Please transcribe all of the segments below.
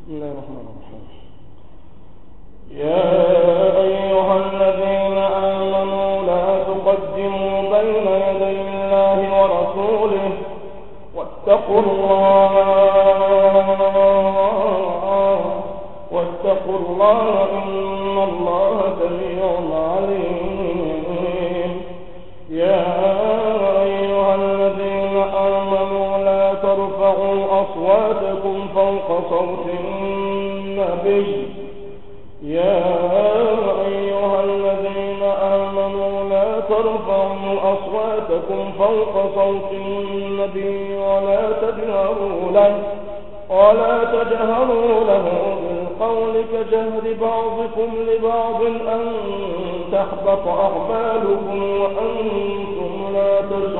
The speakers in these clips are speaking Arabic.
بسم الله الرحمن الرحيم. يا أيها الذين آمنوا لا تقدموا بين يدي الله ورسوله واتقوا الله إن الله سميع عليم. يا أيها الذين آمنوا لا ترفعوا أصواتكم فوق صوت النبي. يا أيها الذين آمنوا لا ترفعوا أصواتكم فوق صوت النبي ولا تجهروا له بالقول كجهر بعضكم لبعض أن تحبط أعمالكم وأنتم لا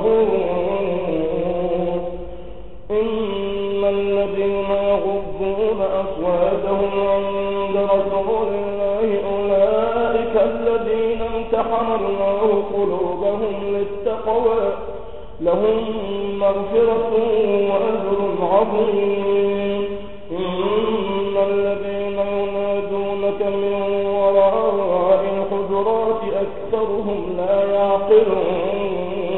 تشعرون. إن الذين يغضون أصواتهم عند رسول الله أولئك الذين امتحن الله قلوبهم للتقوى لهم مغفرة وأجر عظيم. إن الذين ينادونك من وراء الحجرات أكثرهم لا يعقلون.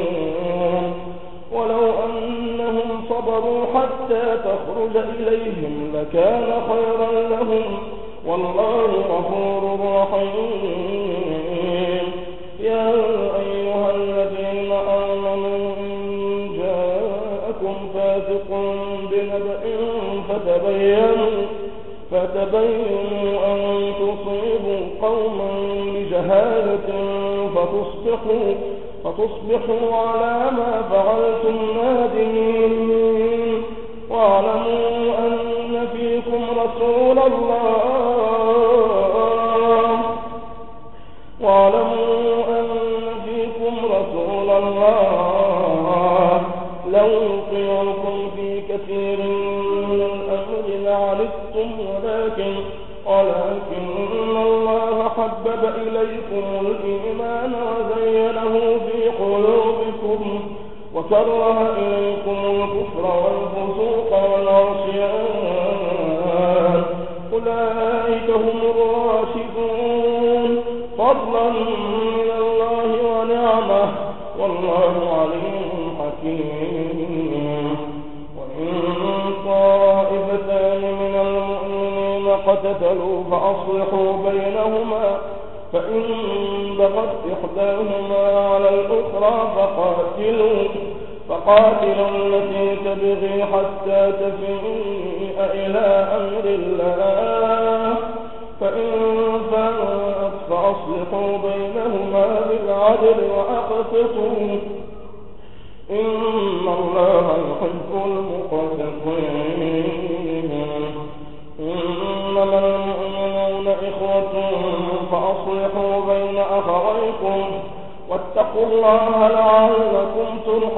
ولو أنهم صبروا حتى تخرج إليهم لكان خيرا لهم والله غفور رحيم. يا أيها الذين آمنوا إن جاءكم فاسق بنبأ فتبينوا أن تصيبوا قوما بجهالة فتصبحوا على ما فعلتم نادمين. واعلموا أن فيكم رسول الله لو يطيعكم في كثير من الأمر لعنتم ولكن الله حبب إليكم الإيمان وزينه في قلوبكم وكره إليكم الكفر والفسوق والعصيان أولئك هم الراشدون فضلا من الله ونعمه والله عليم حكيم. وإن طائفتان من المؤمنين اقتتلوا فأصلحوا بينهما فإن بغت إحداهما على الأخرى فقاتلوا التي تبغي حتى تفيء إلى أمر الله فإن فاءت فأصلحوا بينهما بالعدل وأقسطوا إن الله يحب المقسطين. إنما المؤمنون إخوة فأصلحوا بين أخويكم واتقوا الله لعلكم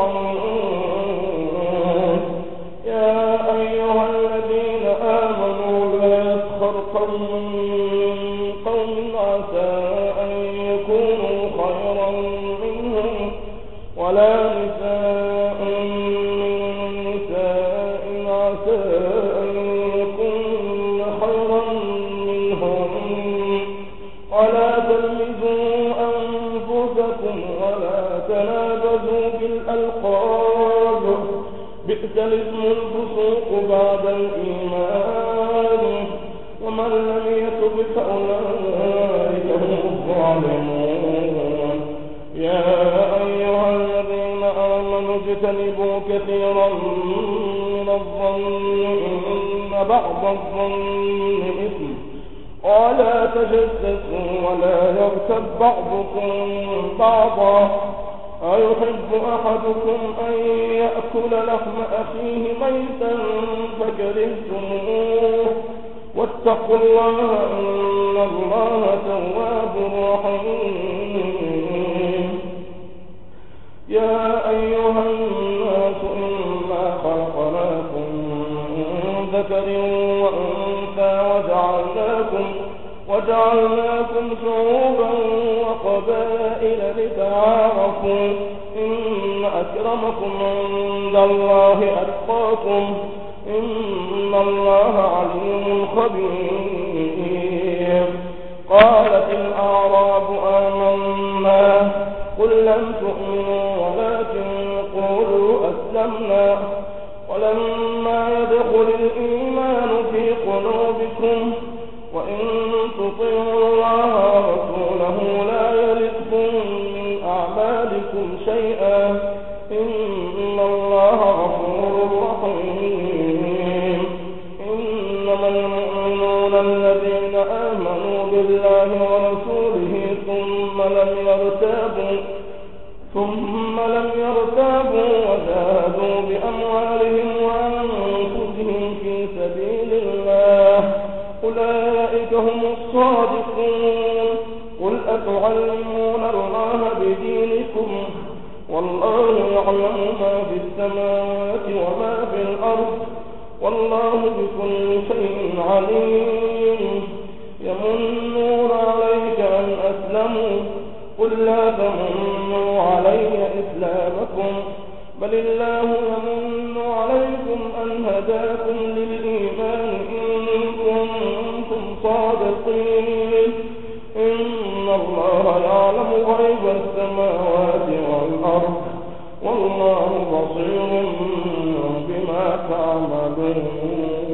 ترحمون. يا أيها الذين آمنوا لا يسخر قوم من قوم عسى أن يكونوا خيرا منهم ولا نساء من نساء عسى أن يكون خيرا منهم ولا تلمزوا أنفسكم ولا تنابزوا بالألقاب بئس الاسم الفسوق بعد الإيمان ومن لم يتب فأولئك هم الظالمون. يا أيها الذين آمنوا اجتنبوا كثيرا من الظن إن بعض الظن إثم ولا تجسسوا ولا يغتب بعضكم بعضا أيحب أحدكم أن يأكل لحم أخيه ميتا فكرهتموه واتقوا الله إن الله تواب رحيم. يا أيها الناس إنا خلقناكم من ذكر وأنثى وجعلناكم شعوبا وقبائل لتعارفوا إن أكرمكم عند الله أتقاكم إن إن الله عليم خبير. قالت الأعراب آمنا قل لم تؤمنوا ولكن قولوا أسلمنا ولما يدخل الإيمان في قلوبكم وإن تطيعوا الله ورسوله لا يلدكم من أعمالكم شيئا إن الله غفور رحيم. إنما المؤمنون الذين آمنوا بالله ورسوله ثم لم يرتابوا وجاهدوا بأموالهم وأنفسهم في سبيل الله أولئك هم الصادقون. قل أتعلمون الله بدينكم والله يعلم ما في السماوات وما في الأرض والله بكل شيء عليم. يمنون عليك أن أسلموا قل لا تمنوا علي إسلامكم بل الله يمن عليكم أن هداكم للإيمان إن كنتم صادقين. إن الله يعلم غيب السماوات والأرض والله بصير بما تعملون.